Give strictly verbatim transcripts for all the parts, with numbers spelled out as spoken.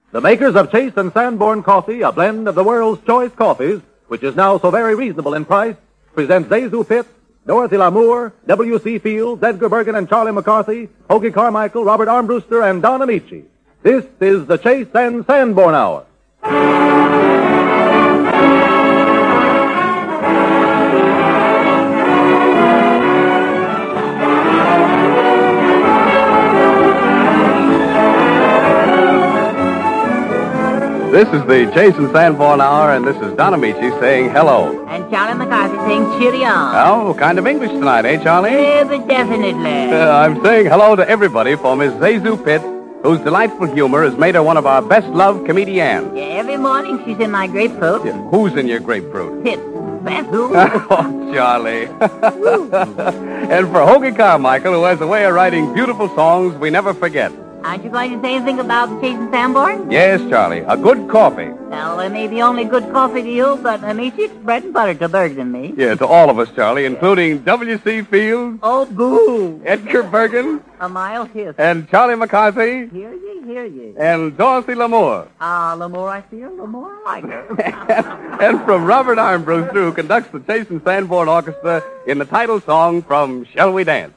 The makers of Chase and Sanborn Coffee, a blend of the world's choice coffees, which is now so very reasonable in price, present Zazu Pitts, Dorothy Lamour, W C. Fields, Edgar Bergen and Charlie McCarthy, Hoagie Carmichael, Robert Armbruster, and Don Amici. This is the Chase and Sanborn Hour. This is the Chase and Sanborn Hour, and this is Don Amici saying hello. And Charlie McCarthy saying cheerio. Oh, what kind of English tonight, eh, Charlie? Yeah, but definitely. Uh, I'm saying hello to everybody for Miss Zazu Pitts, whose delightful humor has made her one of our best-loved comedians. Yeah, every morning she's in my grapefruit. Yeah, who's in your grapefruit? Pitts. Zazu. Oh, Charlie. And for Hoagie Carmichael, who has a way of writing beautiful songs we never forget. Aren't you going to say anything about the Chase and Sanborn? Yes, Charlie. A good coffee. Well, it may be only good coffee to you, but Amici, it's bread and butter to Bergen and me. Yeah, to all of us, Charlie, including W C. Fields, Oh, boo. Edgar Bergen, A mile hiss. and Charlie McCarthy, Hear ye, hear ye. and Dorothy Lamour. Ah, the more I feel, the more I like her. And from Robert Armbruster, who conducts the Chase and Sanborn Orchestra in the title song from Shall We Dance?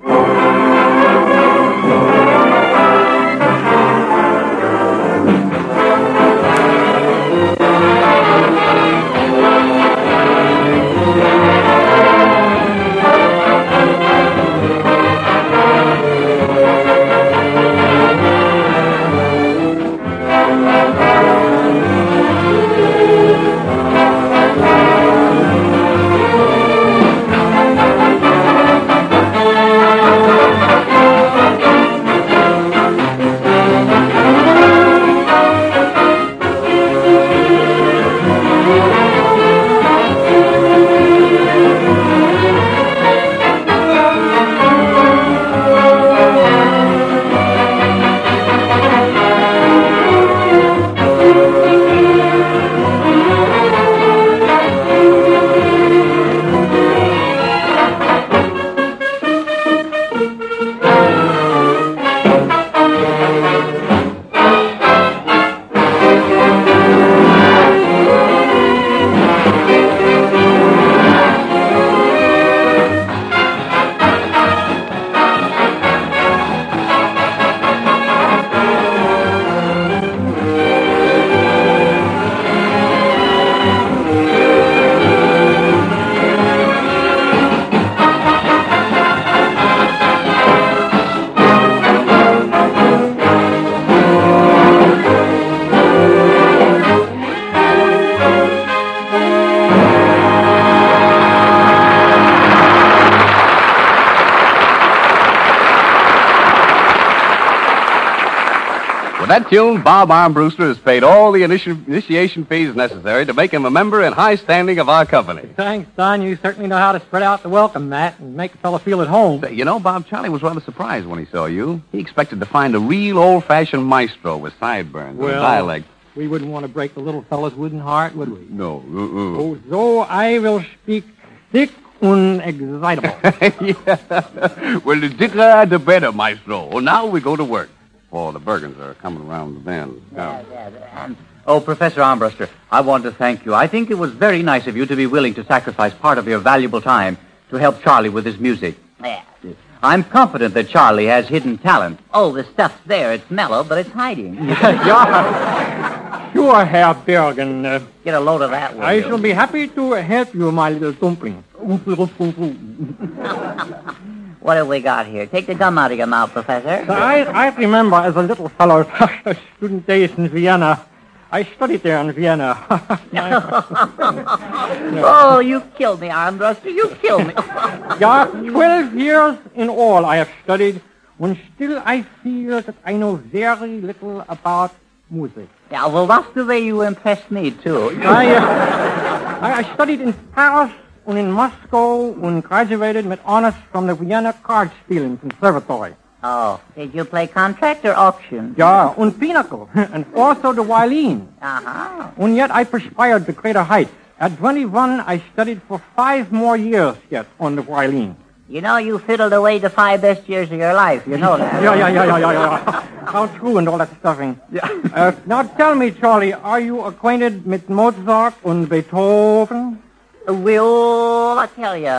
With that tune, Bob Armbruster has paid all the initi- initiation fees necessary to make him a member in high standing of our company. Thanks, Don. You certainly know how to spread out the welcome mat and make a fellow feel at home. You know, Bob, Charlie was rather surprised when he saw you. He expected to find a real old-fashioned maestro with sideburns and a Well, dialect. We wouldn't want to break the little fellow's wooden heart, would we? No. Uh-uh. Oh, so I will speak thick and excitable. Yeah. Well, the thicker the better, maestro. Well, now we go to work. Oh, the Bergens are coming around the bend. Yeah, yeah. Um, oh, Professor Armbruster, I want to thank you. I think it was very nice of you to be willing to sacrifice part of your valuable time to help Charlie with his music. Yeah. I'm confident that Charlie has hidden talent. Oh, the stuff's there. It's mellow, but it's hiding. Yeah. Sure, Herr Bergen. Uh, Get a load of that, will I you? shall be happy to help you, my little dumpling. What have we got here? Take the gum out of your mouth, Professor. I, I remember as a little fellow, student days in Vienna. I studied there in Vienna. Oh, you killed me, Armbruster. You killed me. Yeah, twelve years in all I have studied, and still I feel that I know very little about music. Yeah, well, that's the way you impressed me, too. I, uh, I, I studied in Paris and in Moscow and graduated with honors from the Vienna Cardspieling Conservatory. Oh, did you play contract or auction? Yeah, and pinochle, and also the violin. Uh-huh. And yet I perspired to greater heights. At twenty-one, I studied for five more years yet on the violin. You know, you fiddled away the five best years of your life. You know that. Yeah, yeah, yeah, yeah, yeah, yeah. How true and all that stuffing. Yeah. Uh, now tell me, Charlie, are you acquainted with Mozart and Beethoven? Well, I tell you.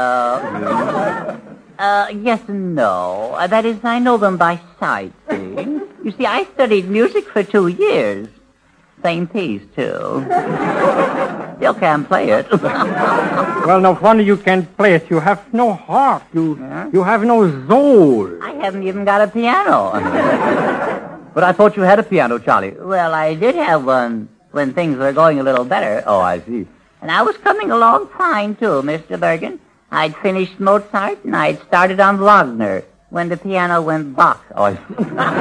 Uh, yes and no. Uh, that is, I know them by sight, see. You see, I studied music for two years. Same piece, too. Still can't play it. Well, no wonder you can't play it. You have no heart. You Yeah? you have no soul. I haven't even got a piano. But I thought you had a piano, Charlie. Well, I did have one when things were going a little better. Oh, I see. And I was coming along fine, too, Mister Bergen. I'd finished Mozart, and I'd started on Wagner when the piano went Bach. Oh, I see.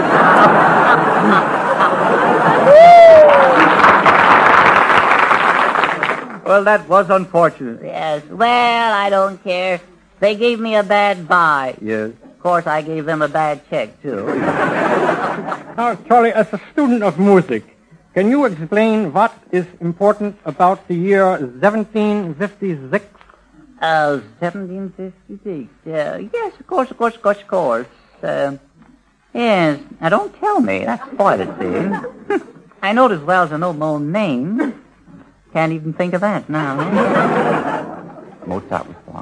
Well, that was unfortunate. Yes, well, I don't care. They gave me a bad buy. Yes. Of course, I gave them a bad check, too. Now, Charlie, as a student of music, can you explain what is important about the year seventeen fifty-six? Uh, seventeen fifty-six. Uh, yes, of course, of course, of course, of course. Uh, yes, now don't tell me. That's spoiled it, see. I know it as well as I know my own name. Can't even think of that now. Mozart was born.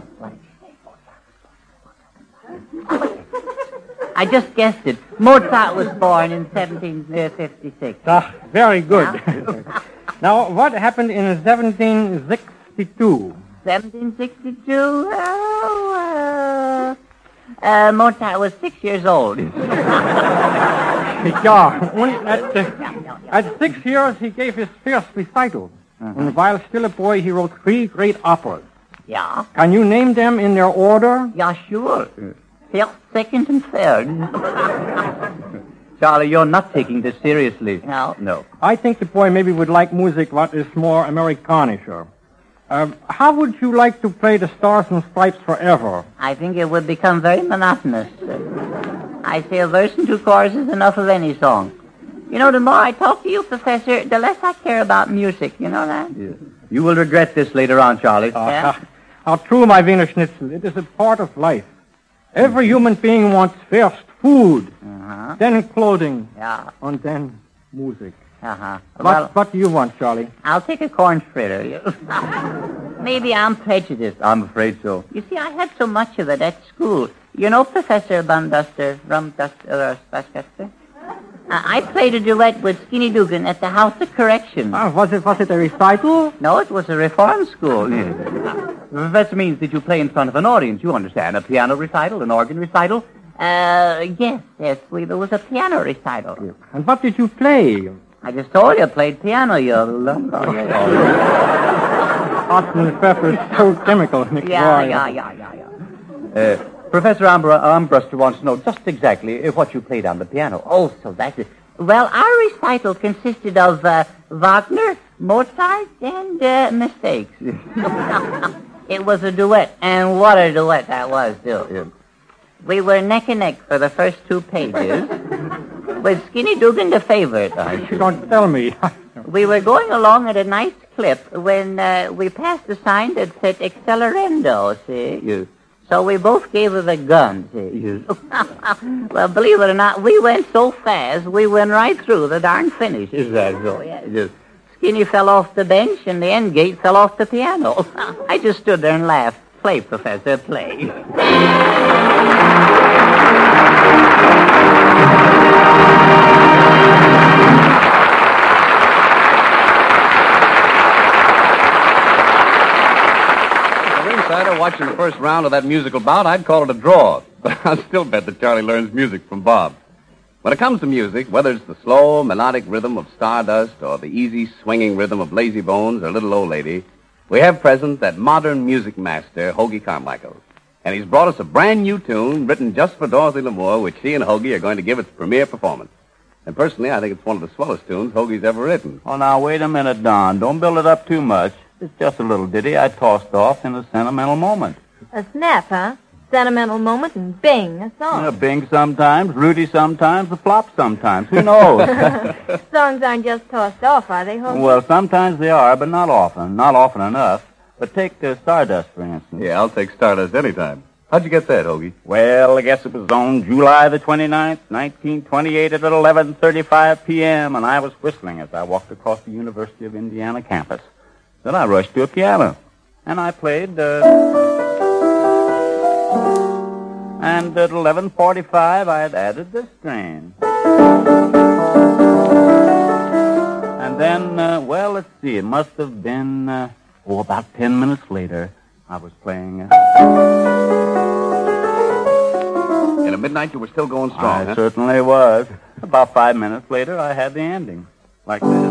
I just guessed it. Mozart was born in seventeen fifty-six. Ah, very good. Now, what happened in seventeen sixty-two? seventeen sixty-two? Oh, uh, uh, Mozart was six years old. Yeah, when at, uh, at six years he gave his first recital. And while still a boy, he wrote three great operas. Yeah? Can you name them in their order? Yeah, sure. First, second, and third. Charlie, you're not taking this seriously. No. No. I think the boy maybe would like music what is more Amerikanischer. Uh, how would you like to play the Stars and Stripes Forever? I think it would become very monotonous. I say a verse and two choruses is enough of any song. You know, the more I talk to you, Professor, the less I care about music. You know that? Yes. You will regret this later on, Charlie. Uh, Yeah? How true, my Wiener Schnitzel. It is a part of life. Every human being wants first food, Uh-huh. then clothing, Yeah. and then music. Uh-huh. What, Well, what do you want, Charlie? I'll take a corn fritter. Maybe I'm prejudiced. I'm afraid so. You see, I had so much of it at school. You know Professor Bumduster, Rumduster, uh, Spascaster? Uh, I played a duet with Skinny Dugan at the House of Correction. Ah, was it was it a recital? No, it was a reform school. That means that you play in front of an audience, you understand. A piano recital, an organ recital. Uh, yes, yes, we, there was a piano recital. And what did you play? I just told you I played piano, you love. Hot and pepper is so chemical, Nick. Yeah, Boy. yeah, yeah, yeah, yeah. Uh, Professor Ambr- Armbruster wants to know just exactly uh, what you played on the piano. Oh, so that's it. Well, our recital consisted of uh, Wagner, Mozart, and uh, mistakes. It was a duet, and what a duet that was, too. Yeah. We were neck and neck for the first two pages, with Skinny Dugan the favorite. You don't tell me. We were going along at a nice clip when uh, we passed a sign that said accelerando, see? Yes. So we both gave her the gun, see? Yes. Well, believe it or not, we went so fast, we went right through the darn finish. Is that so? Yes. Yes. Skinny fell off the bench, and the end gate fell off the piano. I just stood there and laughed. Play, Professor, play. Insider watching the first round of that musical bout, I'd call it a draw. But I'll still bet that Charlie learns music from Bob. When it comes to music, whether it's the slow, melodic rhythm of Stardust or the easy, swinging rhythm of Lazy Bones or Little Old Lady, we have present that modern music master, Hoagie Carmichael. And he's brought us a brand new tune written just for Dorothy Lamour, which she and Hoagie are going to give its premiere performance. And personally, I think it's one of the swellest tunes Hoagie's ever written. Oh, now, wait a minute, Don. Don't build it up too much. It's just a little ditty I tossed off in a sentimental moment. A snap, huh? Sentimental moment and bing, a song. A bing sometimes, Rudy sometimes, a flop sometimes. Who knows? Songs aren't just tossed off, are they, Hoagie? Well, sometimes they are, but not often. Not often enough. But take uh, Stardust, for instance. Yeah, I'll take Stardust anytime. How'd you get that, Hoagie? Well, I guess it was on July the twenty-ninth, nineteen twenty-eight at eleven thirty-five p.m., and I was whistling as I walked across the University of Indiana campus. Then I rushed to a piano, and I played, uh... and at eleven forty-five, I had added this strain. And then, uh, well, let's see, it must have been, uh, oh, about ten minutes later, I was playing... Uh... And at midnight, you were still going strong, I huh? certainly was. About five minutes later, I had the ending, like this.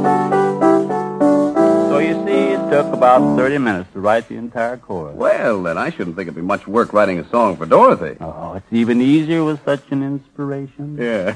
So you see, it took about thirty minutes to write the entire chorus. Well, then I shouldn't think it'd be much work writing a song for Dorothy. Oh, it's even easier with such an inspiration. Yeah.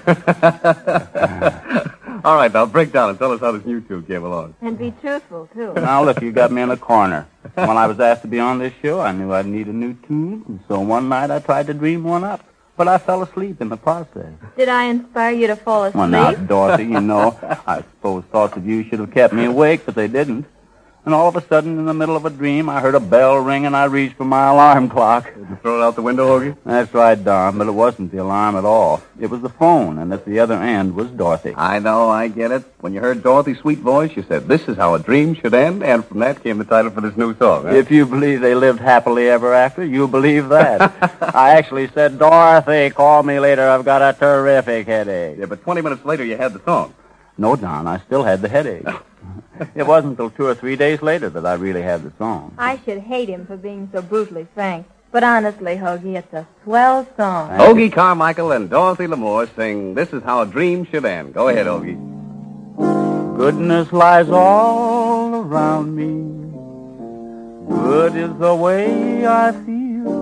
All right, now break down and tell us how this new tune came along. And be truthful, too. Now, look, you got me in a corner. When I was asked to be on this show, I knew I'd need a new tune, and so one night I tried to dream one up. But I fell asleep in the process. Did I inspire you to fall asleep? Well, now, Dorothy, you know, I suppose thoughts of you should have kept me awake, but they didn't. And all of a sudden, in the middle of a dream, I heard a bell ring, and I reached for my alarm clock. Did you throw it out the window, Hoagie? That's right, Don, but it wasn't the alarm at all. It was the phone, and at the other end was Dorothy. I know, I get it. When you heard Dorothy's sweet voice, you said, "This is how a dream should end," and from that came the title for this new song. Huh? If you believe they lived happily ever after, you believe that. I actually said, "Dorothy, call me later. I've got a terrific headache." Yeah, but twenty minutes later, you had the song. No, Don, I still had the headache. It wasn't until two or three days later that I really had the song. I should hate him for being so brutally frank. But honestly, Hoagie, it's a swell song. Hoagie Carmichael and Dorothy Lamour sing "This Is How a Dream Should End." Go ahead, Hoagie. Goodness lies all around me. Good is the way I feel.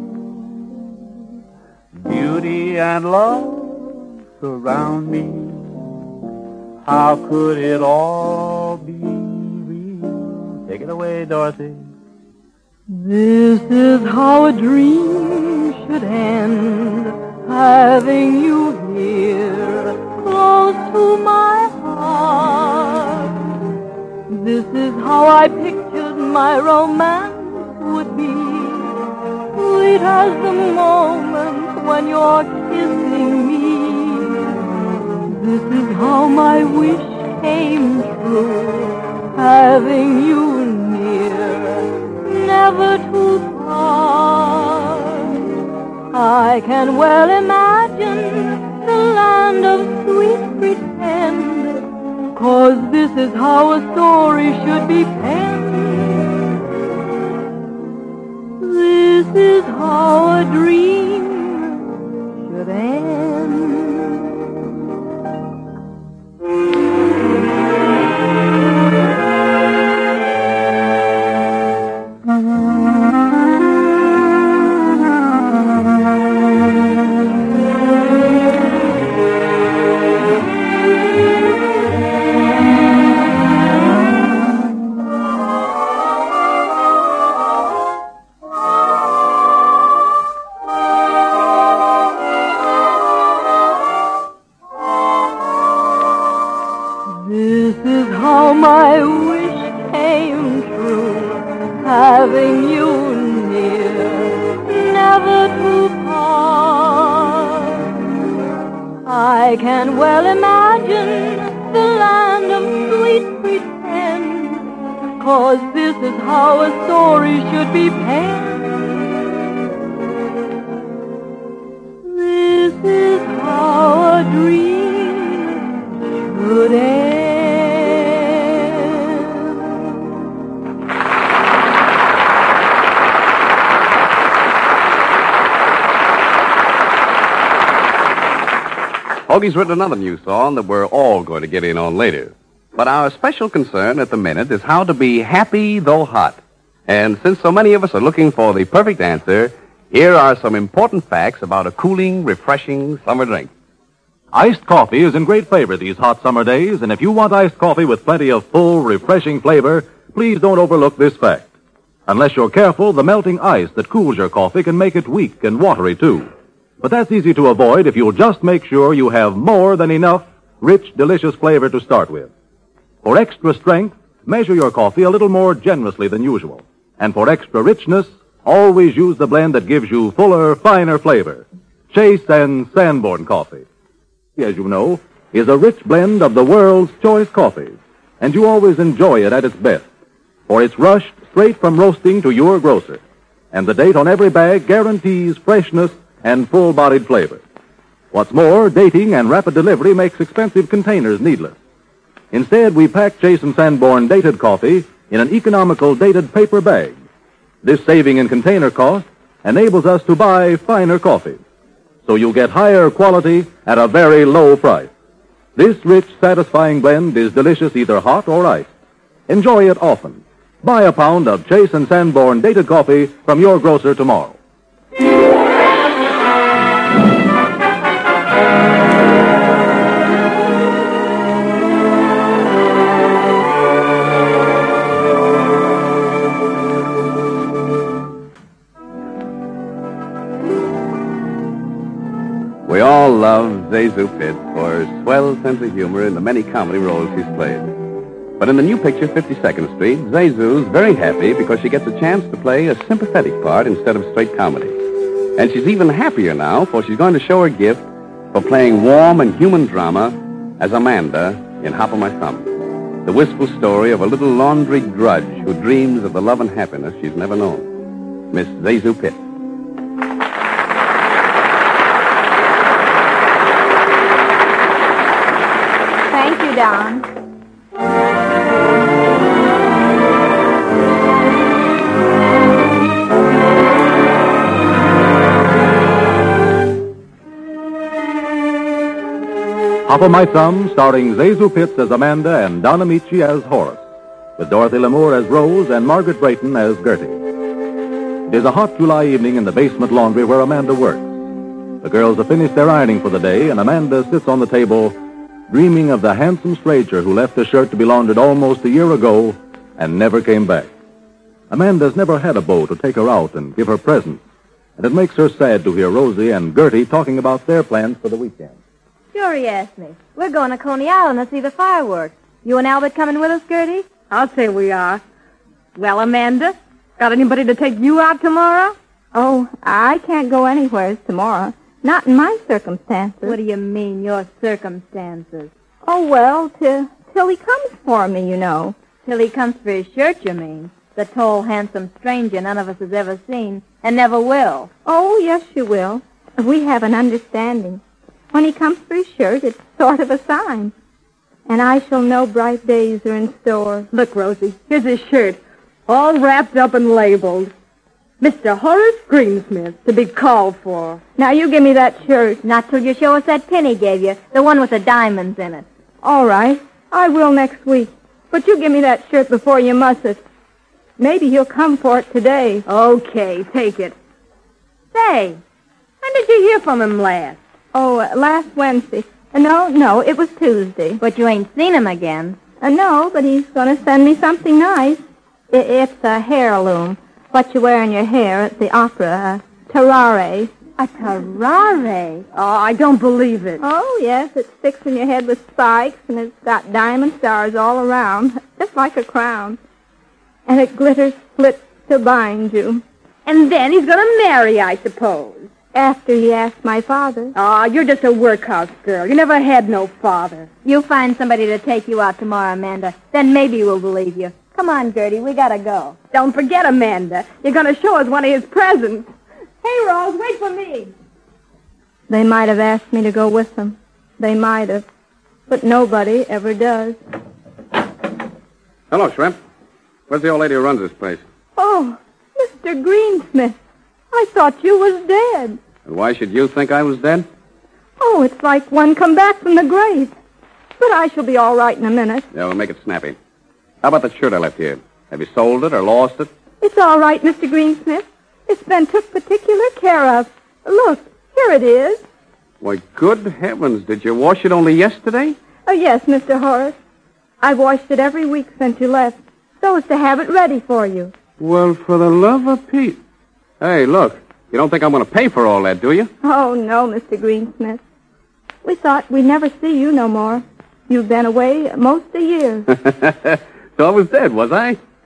Beauty and love surround me. How could it all be real? Take it away, Dorothy. This is how a dream should end, having you here close to my heart. This is how I pictured my romance would be, sweet as the moment when you're kissing me. This is how my wish came true, having you near, never to part. I can well imagine the land of sweet pretend, 'cause this is how a story should be penned. This is how a dream should end. This is how my wish came true, having you near, never to part. I can well imagine the land of sweet pretend, 'cause this is how a story should be penned. This is how a dream should end. Hoagie's written another new song that we're all going to get in on later. But our special concern at the minute is how to be happy though hot. And since so many of us are looking for the perfect answer, here are some important facts about a cooling, refreshing summer drink. Iced coffee is in great favor these hot summer days, and if you want iced coffee with plenty of full, refreshing flavor, please don't overlook this fact. Unless you're careful, the melting ice that cools your coffee can make it weak and watery, too. But that's easy to avoid if you'll just make sure you have more than enough rich, delicious flavor to start with. For extra strength, measure your coffee a little more generously than usual. And for extra richness, Always use the blend that gives you fuller, finer flavor. Chase and Sanborn Coffee, as you know, is a rich blend of the world's choice coffees, and you always enjoy it at its best, for it's rushed straight from roasting to your grocer, and the date on every bag guarantees freshness and full-bodied flavor. What's more, dating and rapid delivery makes expensive containers needless. Instead, we pack Chase and Sanborn dated coffee in an economical dated paper bag. This saving in container cost enables us to buy finer coffees, so you'll get higher quality at a very low price. This rich, satisfying blend is delicious either hot or iced. Enjoy it often. Buy a pound of Chase and Sanborn dated coffee from your grocer tomorrow. We all love Zazu Pitts for her swell sense of humor in the many comedy roles she's played. But in the new picture, fifty-second Street, Zazu's very happy because she gets a chance to play a sympathetic part instead of straight comedy. And she's even happier now, for she's going to show her gift for playing warm and human drama as Amanda in Hop o' My Thumb, the wistful story of a little laundry drudge who dreams of the love and happiness she's never known. Miss Zazu Pitts. Thank you, Don. Hop o' My Thumb, starring Zazu Pitts as Amanda and Don Amici as Horace, with Dorothy Lamour as Rose and Margaret Brayton as Gertie. It is a hot July evening in the basement laundry where Amanda works. The girls have finished their ironing for the day, and Amanda sits on the table dreaming of the handsome stranger who left a shirt to be laundered almost a year ago and never came back. Amanda's never had a beau to take her out and give her presents, and it makes her sad to hear Rosie and Gertie talking about their plans for the weekend. Sure, he asked me. We're going to Coney Island to see the fireworks. You and Albert coming with us, Gertie? I'll say we are. Well, Amanda, got anybody to take you out tomorrow? Oh, I can't go anywhere tomorrow. Not in my circumstances. What do you mean, your circumstances? Oh, well, till, till he comes for me, you know. Till he comes for his shirt, you mean? The tall, handsome stranger none of us has ever seen, and never will. Oh, yes, you will. We have an understanding. When he comes for his shirt, it's sort of a sign. And I shall know bright days are in store. Look, Rosie, here's his shirt, all wrapped up and labeled. Mister Horace Greensmith, to be called for. Now, you give me that shirt. Not till you show us that pin he gave you, the one with the diamonds in it. All right. I will next week. But you give me that shirt before you muss it. Maybe he'll come for it today. Okay, take it. Say, when did you hear from him last? Oh, uh, last Wednesday. Uh, no, no, it was Tuesday. But you ain't seen him again. Uh, no, but he's going to send me something nice. I- it's a heirloom. What you wear in your hair at the opera. A terrare. A terrare? Oh, I don't believe it. Oh, yes, it sticks in your head with spikes, and it's got diamond stars all around, just like a crown. And it glitters split to bind you. And then he's going to marry, I suppose. After he asked my father. Oh, you're just a workhouse girl. You never had no father. You find somebody to take you out tomorrow, Amanda. Then maybe we'll believe you. Come on, Gertie, we gotta go. Don't forget, Amanda. You're going to show us one of his presents. Hey, Rose, wait for me. They might have asked me to go with them. They might have. But nobody ever does. Hello, Shrimp. Where's the old lady who runs this place? Oh, Mister Greensmith. I thought you was dead. And why should you think I was dead? Oh, it's like one come back from the grave. But I shall be all right in a minute. Yeah, we'll make it snappy. How about the shirt I left here? Have you sold it or lost it? It's all right, Mister Greensmith. It's been took particular care of. Look, here it is. Why, good heavens, did you wash it only yesterday? Oh, yes, Mister Horace. I've washed it every week since you left, so as to have it ready for you. Well, for the love of Pete. Hey, look, you don't think I'm going to pay for all that, do you? Oh, no, Mister Greensmith. We thought we'd never see you no more. You've been away most a year. So I was dead, was I?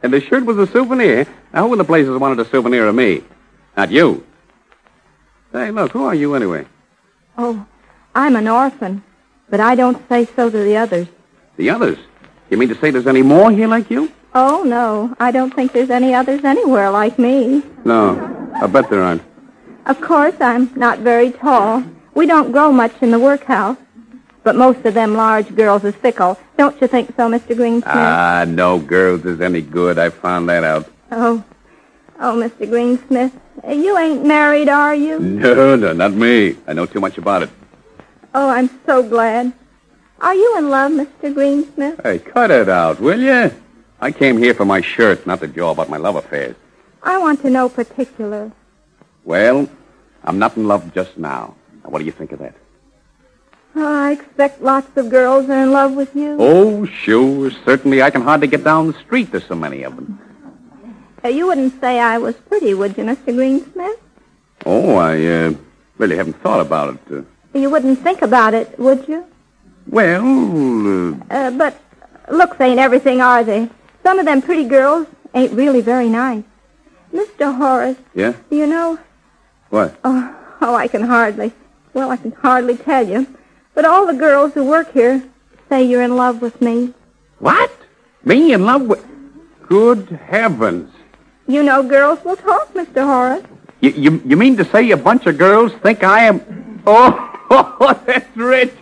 And the shirt was a souvenir? Now, who in the places wanted a souvenir of me? Not you. Hey, look, who are you anyway? Oh, I'm an orphan, but I don't say so to the others. The others? You mean to say there's any more here like you? Oh, no, I don't think there's any others anywhere like me. No, I bet there aren't. Of course, I'm not very tall. We don't grow much in the workhouse. But most of them large girls is fickle. Don't you think so, Mister Greensmith? Ah, no girls is any good. I found that out. Oh, oh, Mister Greensmith, you ain't married, are you? No, no, not me. I know too much about it. Oh, I'm so glad. Are you in love, Mister Greensmith? Hey, cut it out, will you? I came here for my shirt, not to jaw about my love affairs. I want to know particular. Well, I'm not in love just now. Now, what do you think of that? Oh, I expect lots of girls are in love with you. Oh, sure. Certainly, I can hardly get down the street. There's so many of them. Uh, you wouldn't say I was pretty, would you, Mister Greensmith? Oh, I uh, really haven't thought about it. Uh, You wouldn't think about it, would you? well, uh, Uh, but looks ain't everything, are they? Some of them pretty girls ain't really very nice. Mister Horace, yeah? do you know... What? Oh, oh, I can hardly... Well, I can hardly tell you. But all the girls who work here say you're in love with me. What? Me in love with... Good heavens. You know girls will talk, Mister Horace. You, you, you mean to say a bunch of girls think I am... Oh, that's rich.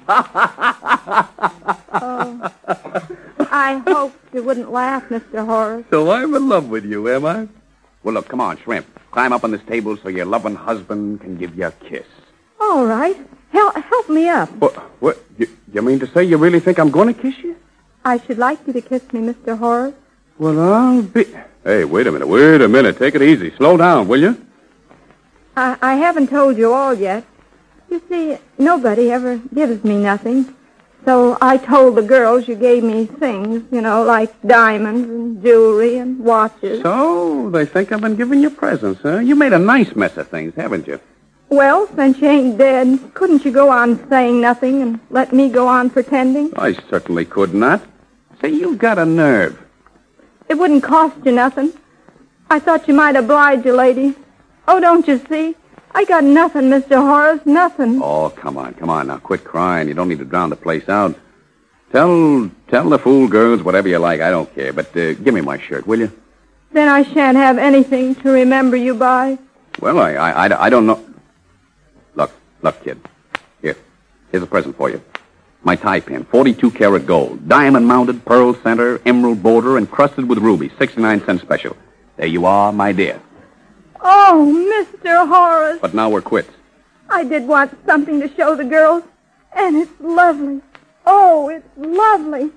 Oh, I hoped you wouldn't laugh, Mister Horace. So I'm in love with you, am I? Well, look, come on, Shrimp. Climb up on this table so your loving husband can give you a kiss. All right. Help, help me up. What? What? You, you mean to say you really think I'm going to kiss you? I should like you to kiss me, Mister Horace. Well, I'll be... Hey, wait a minute. Wait a minute. Take it easy. Slow down, will you? I, I haven't told you all yet. You see, nobody ever gives me nothing. So I told the girls you gave me things, you know, like diamonds and jewelry and watches. So, they think I've been giving you presents, huh? You made a nice mess of things, haven't you? Well, since you ain't dead, couldn't you go on saying nothing and let me go on pretending? I certainly could not. Say, you've got a nerve. It wouldn't cost you nothing. I thought you might oblige you, lady. Oh, don't you see? I got nothing, Mister Horace, nothing. Oh, come on, come on. Now, quit crying. You don't need to drown the place out. Tell tell the fool girls whatever you like. I don't care. But uh, give me my shirt, will you? Then I shan't have anything to remember you by. Well, I, I, I, I don't know. Look, look, kid. Here. Here's a present for you. My tie pin, forty-two karat gold. Diamond-mounted, pearl center, emerald border, encrusted with rubies. sixty-nine cents special. There you are, my dear. Oh, Mister Horace. But now we're quits. I did want something to show the girls, and it's lovely. Oh, it's lovely.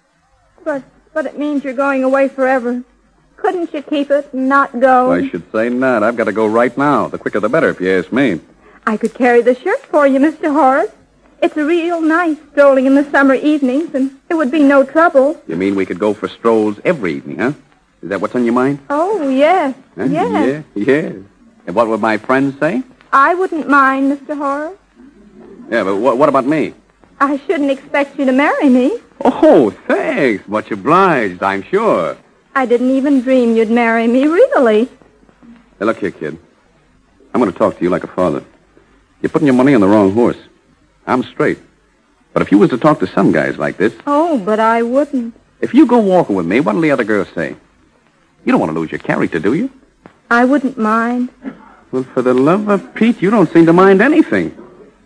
But but it means you're going away forever. Couldn't you keep it and not go? I should say not. I've got to go right now. The quicker the better, if you ask me. I could carry the shirt for you, Mister Horace. It's a real nice strolling in the summer evenings, and it would be no trouble. You mean we could go for strolls every evening, huh? Is that what's on your mind? Oh, yes. Huh? Yes. Yeah, yes. And what would my friends say? I wouldn't mind, Mister Horace. Yeah, but what, what about me? I shouldn't expect you to marry me. Oh, thanks. Much obliged, I'm sure. I didn't even dream you'd marry me, really. Hey, look here, kid. I'm going to talk to you like a father. You're putting your money on the wrong horse. I'm straight. But if you was to talk to some guys like this... Oh, but I wouldn't. If you go walking with me, what'll the other girls say? You don't want to lose your character, do you? I wouldn't mind. Well, for the love of Pete, you don't seem to mind anything.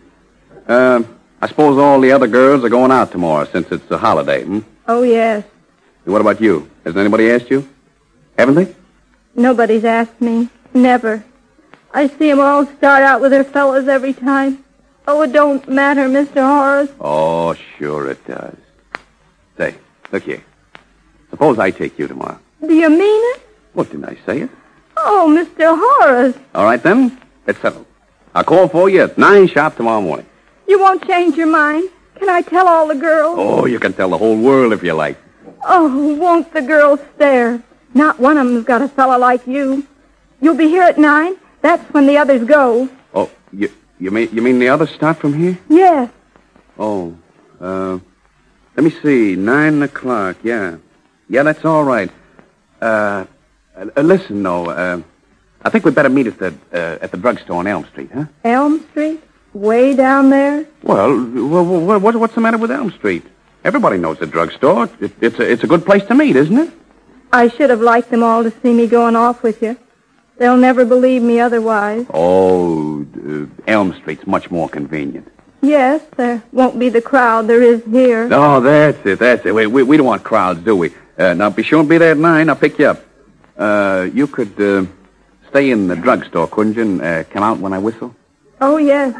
Uh, I suppose all the other girls are going out tomorrow since it's a holiday, hmm? Oh, yes. And what about you? Has anybody asked you? Haven't they? Nobody's asked me. Never. I see 'em all start out with their fellows every time. Oh, it don't matter, Mister Horace. Oh, sure it does. Say, look here. Suppose I take you tomorrow. Do you mean it? What, didn't I say it? Oh, Mister Horace. All right, then. It's settled. I'll call for you at nine sharp tomorrow morning. You won't change your mind? Can I tell all the girls? Oh, you can tell the whole world if you like. Oh, won't the girls stare? Not one of them's got a fella like you. You'll be here at nine? That's when the others go. Oh, you you mean you mean the others start from here? Yes. Oh, uh, let me see. Nine o'clock. Yeah, yeah, that's all right. Uh, uh, listen, no, uh, I think we'd better meet at the uh, at the drugstore on Elm Street, huh? Elm Street? Way down there? Well, what, what, what's the matter with Elm Street? Everybody knows the drugstore. It, it's a it's a good place to meet, isn't it? I should have liked them all to see me going off with you. They'll never believe me otherwise. Oh, uh, Elm Street's much more convenient. Yes, there won't be the crowd there is here. Oh, that's it, that's it. We, we, we don't want crowds, do we? Uh, now, be sure and be there at nine. I'll pick you up. Uh, you could uh, stay in the drugstore, couldn't you, and uh, come out when I whistle? Oh, yes.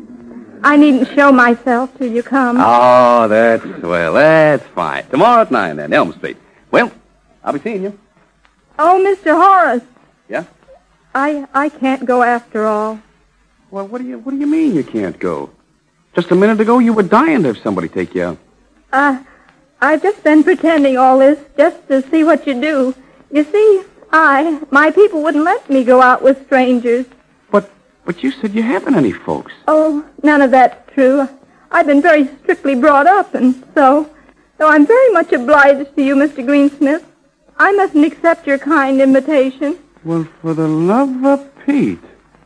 I needn't show myself till you come. Oh, that's, well, that's fine. Tomorrow at nine, then, Elm Street. Well, I'll be seeing you. Oh, Mister Horace. Yeah? I I can't go after all. Well, what do you what do you mean you can't go? Just a minute ago, you were dying to have somebody take you out. Uh, I've just been pretending all this just to see what you do. You see, I, my people wouldn't let me go out with strangers. But, but you said you haven't any folks. Oh, none of that's true. I've been very strictly brought up, and so, though I'm very much obliged to you, Mister Greensmith, I mustn't accept your kind invitation. Well, for the love of Pete.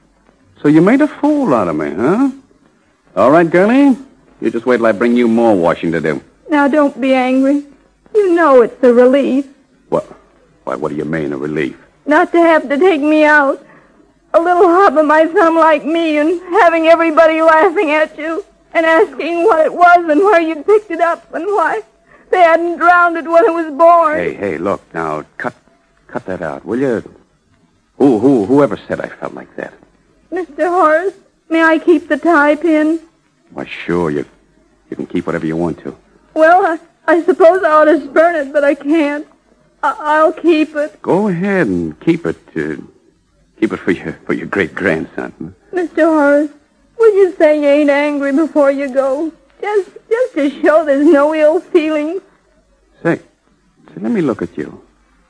So you made a fool out of me, huh? All right, girlie. You just wait till I bring you more washing to do. Now, don't be angry. You know it's a relief. What? Why, what do you mean, a relief? Not to have to take me out. A little hop of my thumb like me and having everybody laughing at you and asking what it was and where you'd picked it up and why they hadn't drowned it when it was born. Hey, hey, look, now, cut cut that out, will you? Who, who, whoever said I felt like that? Mister Horace, may I keep the tie pin? Why, sure, you you can keep whatever you want to. Well, I, I suppose I ought to spurn it, but I can't. I, I'll keep it. Go ahead and keep it. Uh, keep it for your for your great grandson. Mister Horace, will you say you ain't angry before you go? Just just to show there's no ill feeling. Say, say, let me look at you.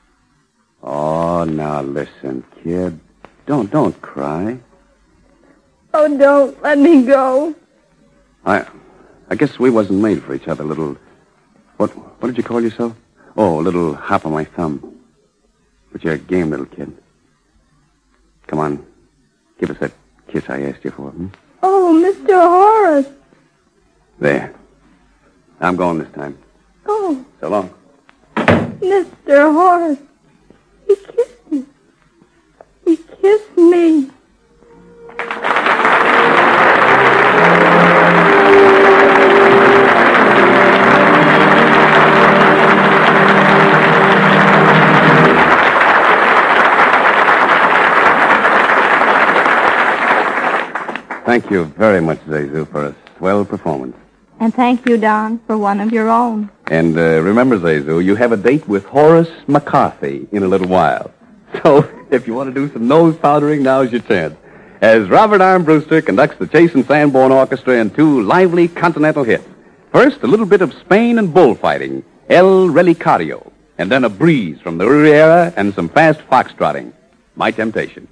Oh, now listen, kid. Don't don't cry. Oh, don't let me go. I I guess we wasn't made for each other, little... What what did you call yourself? Oh, a little hop of my thumb. But you're a game little kid. Come on. Give us that kiss I asked you for. Hmm? Oh, Mister Horace. There. I'm going this time. Oh. So long. Mister Horace. He kissed me. He kissed me. Thank you very much, Zezu, for a swell performance. And thank you, Don, for one of your own. And uh, remember, Zezu, you have a date with Horace McCarthy in a little while. So if you want to do some nose powdering, now's your chance. As Robert Armbruster conducts the Chase and Sanborn Orchestra in two lively continental hits. First, a little bit of Spain and bullfighting, El Relicario. And then a breeze from the Riviera and some fast foxtrotting. My Temptation.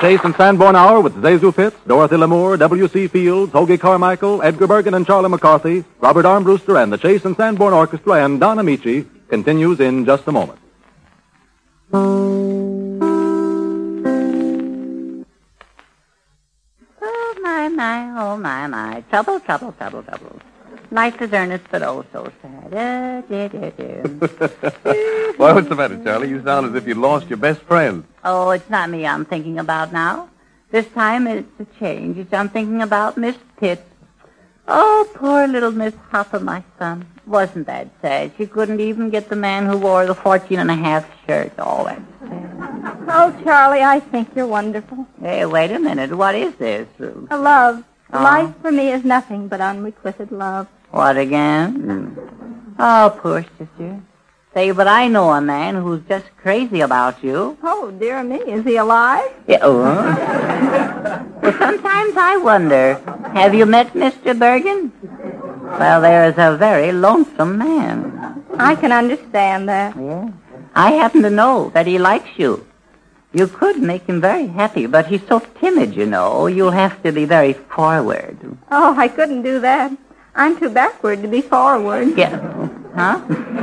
Chase and Sanborn Hour with Zazu Pitts, Dorothy Lamour, W C Fields, Hoagie Carmichael, Edgar Bergen and Charlie McCarthy, Robert Armbruster and the Chase and Sanborn Orchestra and Don Amici continues in just a moment. Oh, my, my, oh, my, my. Trouble, trouble, trouble, trouble. Life is earnest, but oh, so sad. Uh, do, do, do. Why, what's the matter, Charlie? You sound as if you lost your best friend. Oh, it's not me I'm thinking about now. This time it's a change. It's I'm thinking about Miss Pitt. Oh, poor little Miss Hopper, my son. Wasn't that sad? She couldn't even get the man who wore the fourteen and a half shirt. Oh, that's sad. Oh, Charlie, I think you're wonderful. Hey, wait a minute. What is this? A love. Oh. Life for me is nothing but unrequited love. What again? Oh, poor sister. Say, but I know a man who's just crazy about you. Oh, dear me, is he alive? Yeah. Oh. Well, sometimes I wonder, have you met Mister Bergen? Well, there is a very lonesome man. I can understand that. Yeah. I happen to know that he likes you. You could make him very happy, but he's so timid, you know. You'll have to be very forward. Oh, I couldn't do that. I'm too backward to be forward. Yeah. Huh?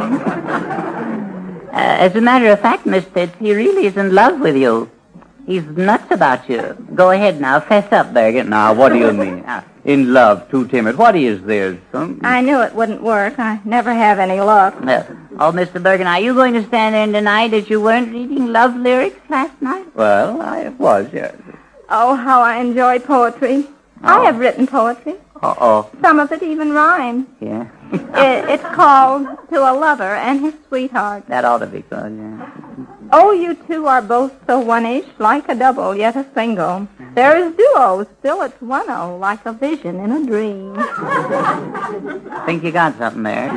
uh, as a matter of fact, Miss Pitts, he really is in love with you. He's nuts about you. Go ahead now. Fess up, Bergen. Now, what do you mean? Uh, in love, too timid. What is this? Huh? I knew it wouldn't work. I never have any luck. Uh, oh, Mister Bergen, are you going to stand there and deny that you weren't reading love lyrics last night? Well, I was, yes. Oh, how I enjoy poetry. I have written poetry. Uh-oh. Some of it even rhymes. Yeah. it, it's called To a Lover and His Sweetheart. That ought to be good, yeah. Oh, you two are both so one-ish, like a double, yet a single. There is duo, still it's one-o, like a vision in a dream. Think you got something there.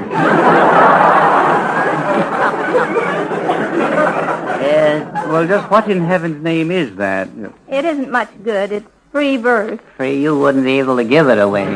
Yes. Well, just what in heaven's name is that? It isn't much good. It's free verse. Free, you wouldn't be able to give it away.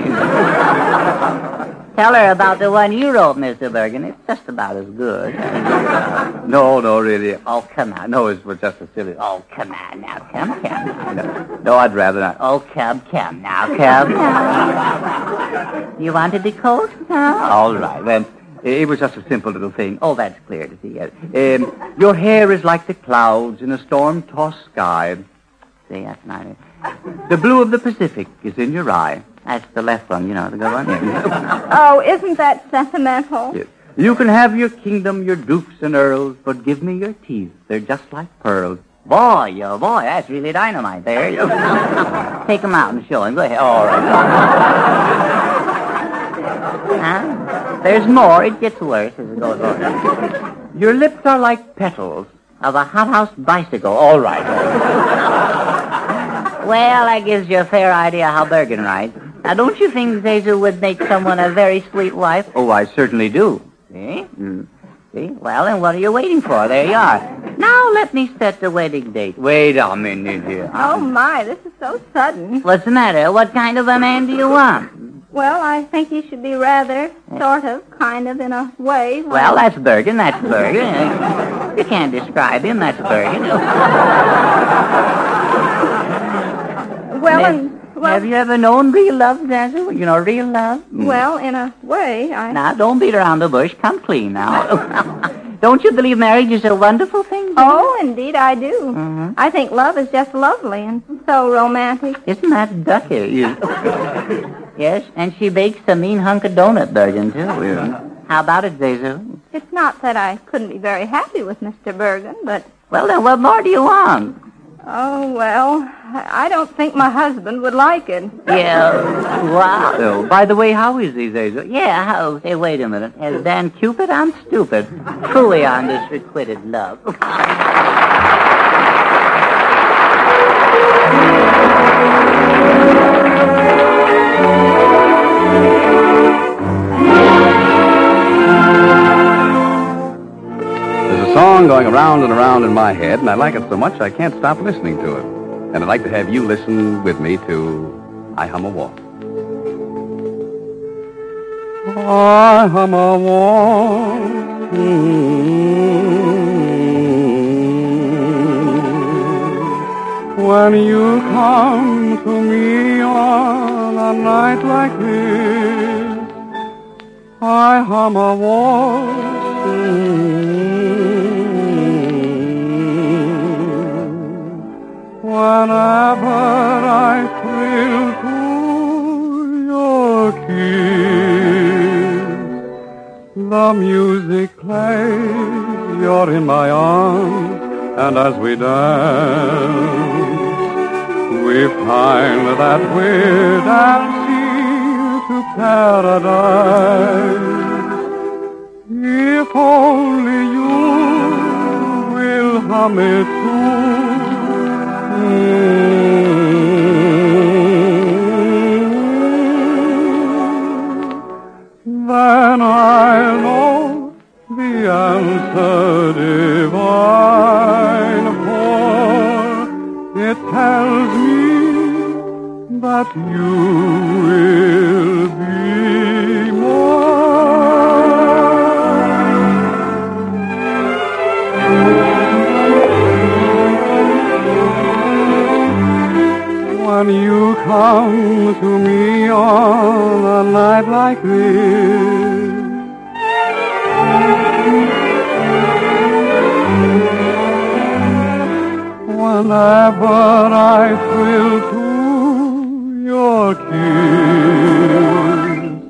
Tell her about the one you wrote, Mister Bergen. It's just about as good. No, no, really. Oh, come on. No, it was just a silly... Oh, come on now. Come, come. No, no, I'd rather not. Oh, come, come now. Come, come. You want to be coached now? All right, then. It was just a simple little thing. Oh, that's clear to see. Yes. Um, your hair is like the clouds in a storm-tossed sky. See, that's nice. The blue of the Pacific is in your eye. That's the left one, you know, the good one. Yeah. Oh, isn't that sentimental? Yes. You can have your kingdom, your dukes and earls, but give me your teeth. They're just like pearls. Boy, yo, boy, that's really dynamite there. Take him out and show him. Go ahead. All right. Huh? There's more. It gets worse as it goes on. Your lips are like petals of a hothouse bicycle. All right. Well, that gives you a fair idea how Bergen writes. Now, don't you think Zazu would make someone a very sweet wife? Oh, I certainly do. See? Mm. See? Well, then what are you waiting for? There you are. Now let me set the wedding date. Wait a minute here. Oh, my, this is so sudden. What's the matter? What kind of a man do you want? Well, I think he should be rather, sort of, kind of, in a way. Like... Well, that's Bergen. That's Bergen. You can't describe him. That's Bergen. Well, and... Well, have you ever known real love, Zazu? You know, real love? Well, in a way, I... Now, don't beat around the bush. Come clean now. Don't you believe marriage is a wonderful thing? Oh, indeed I do. Mm-hmm. I think love is just lovely and so romantic. Isn't that ducky? Yes, and she bakes a mean hunk of donut, Bergen, too. Yeah. How about it, Zazu? It's not that I couldn't be very happy with Mister Bergen, but... Well, then, what more do you want? Oh, well, I don't think my husband would like it. Yeah, wow. Oh, by the way, how is he, Zazu? Yeah, how? Hey, wait a minute. As Dan Cupid, I'm stupid. Truly on this requited love. Song going around and around in my head, and I like it so much I can't stop listening to it. And I'd like to have you listen with me to I Hum a Walk. I hum a walk mm-hmm. When you come to me on a night like this, I hum a waltz. Whenever I thrill to your kiss, the music plays, you're in my arms, and as we dance, we find that we're dancing to paradise. If only you will hum it too, then I'll know the answer divine, for it tells me that you will be mine. When you come to me on a night like this, whenever I thrill to your kiss,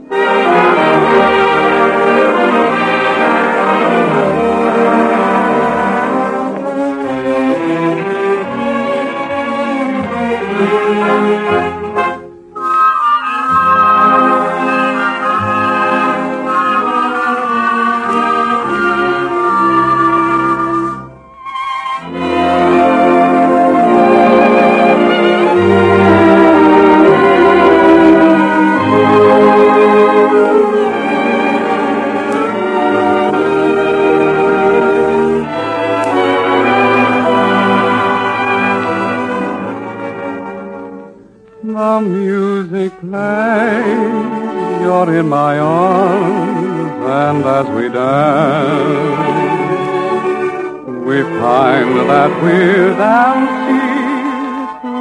the music plays, you're in my arms, and as we dance, we find that we're dancing to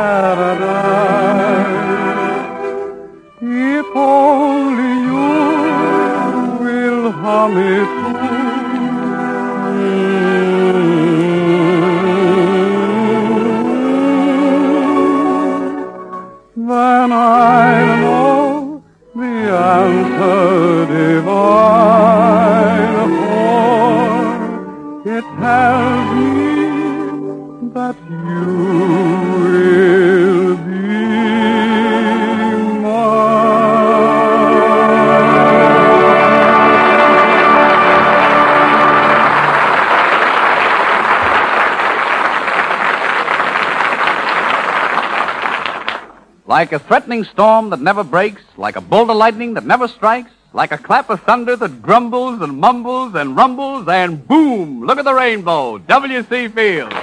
paradise. If only you will hum it too. Then I know the answer divine, for it tells me that you will be Like a threatening storm that never breaks, like a bolt of lightning that never strikes, like a clap of thunder that grumbles and mumbles and rumbles, and boom, look at the rainbow, W C Field.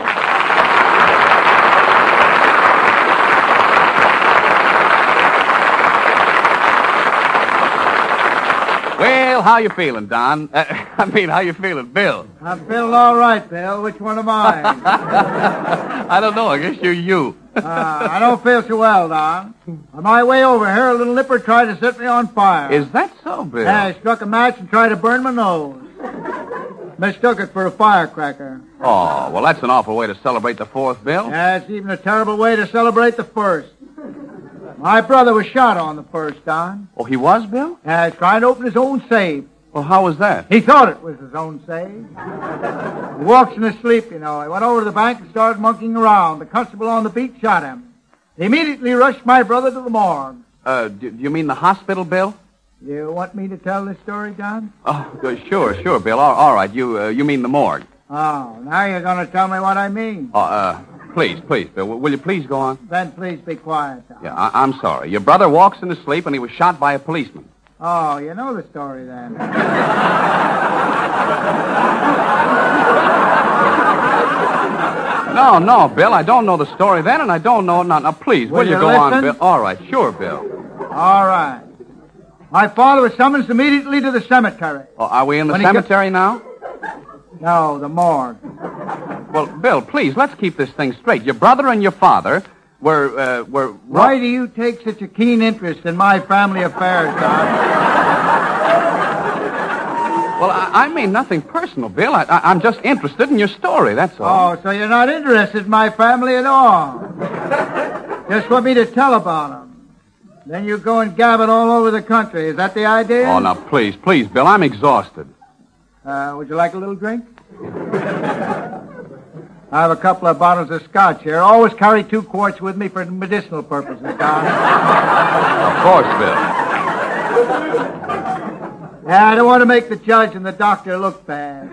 Well, how you feeling, Don? Uh, I mean, how you feeling, Bill? I'm feeling all right, Bill. Which one am I? I don't know. I guess you're you. uh, I don't feel too well, Don. On my way over here, a little nipper tried to set me on fire. Is that so, Bill? Yeah, I struck a match and tried to burn my nose. Mistook it for a firecracker. Oh, well, that's an awful way to celebrate the fourth, Bill. Yeah, it's even a terrible way to celebrate the first. My brother was shot on the first, Don. Oh, he was, Bill? Yeah, he tried to open his own safe. Well, how was that? He thought it was his own safe. He walks in his sleep, you know. He went over to the bank and started monkeying around. The constable on the beat shot him. They immediately rushed my brother to the morgue. Uh, do, do you mean the hospital, Bill? You want me to tell this story, Don? Oh, good. Sure, sure, Bill. All, all right. You, uh, you mean the morgue? Oh, now you're going to tell me what I mean. Oh, uh, please, please, Bill. Will you please go on? Then please be quiet, Don. Yeah, I, I'm sorry. Your brother walks in his sleep and he was shot by a policeman. Oh, you know the story then. No, no, Bill. I don't know the story then, and I don't know it now. Now, please, will, Will you, you go listen? on, Bill? All right, sure, Bill. All right. My father was summoned immediately to the cemetery. Oh, are we in the When he cemetery now? No, the morgue. Well, Bill, please, let's keep this thing straight. Your brother and your father were, uh, were... Why do you take such a keen interest in my family affairs, Doc? Well, I, I mean nothing personal, Bill. I, I, I'm just interested in your story, that's all. Oh, so you're not interested in my family at all? Just want me to tell about them. Then you go and gab it all over the country. Is that the idea? Oh, now, please, please, Bill, I'm exhausted. Uh, would you like a little drink? I have a couple of bottles of scotch here. Always carry two quarts with me for medicinal purposes, Don. Of course, Bill. Yeah, I don't want to make the judge and the doctor look bad.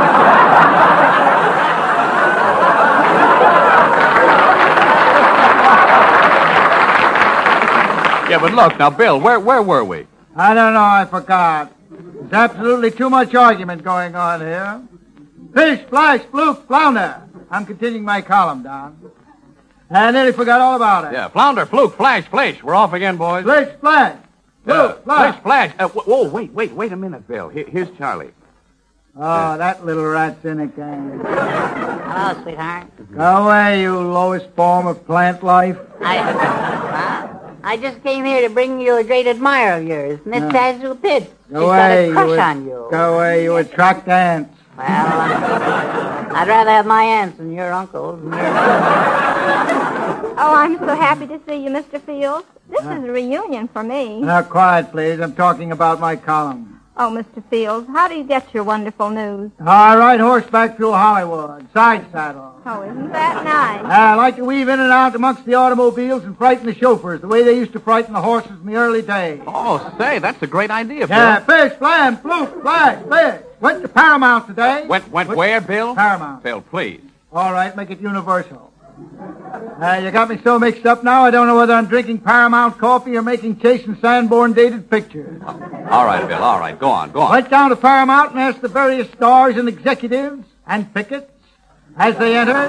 Yeah, but look, now, Bill, where where were we? I don't know, I forgot. There's absolutely too much argument going on here. Fish, flash, fluke, flounder. I'm continuing my column, Don. I nearly forgot all about it. Yeah, flounder, fluke, flash, flash. We're off again, boys. Flash, flash. Uh, Fluke, flash. flash, flash. Uh, w- oh, wait, wait, wait a minute, Bill. Here, here's Charlie. Oh, that little rat's in again. Hello, sweetheart. Go away, you lowest form of plant life. I, uh, I just came here to bring you a great admirer of yours, Miss No. Azul Pitts. She's Go got away, a crush you on you. Go away, you attract ants. Well, uh, I'd rather have my aunts than your uncles. And your... Oh, I'm so happy to see you, Mister Fields. This is a reunion for me. Now, quiet, please. I'm talking about my column. Oh, Mister Fields, how do you get your wonderful news? I ride horseback through Hollywood, side saddle. Oh, isn't that nice? I like to weave in and out amongst the automobiles and frighten the chauffeurs the way they used to frighten the horses in the early days. Oh, say, that's a great idea, Bill. Yeah, fish, flam, fluke, flash, fish. Went to Paramount today. Went, went where, Bill? Paramount. Bill, please. All right, make it universal. Uh, you got me so mixed up now, I don't know whether I'm drinking Paramount coffee or making Chase and Sanborn dated pictures. All right, Bill, all right. Go on, go on. Went down to Paramount and asked the various stars and executives and pickets as they entered.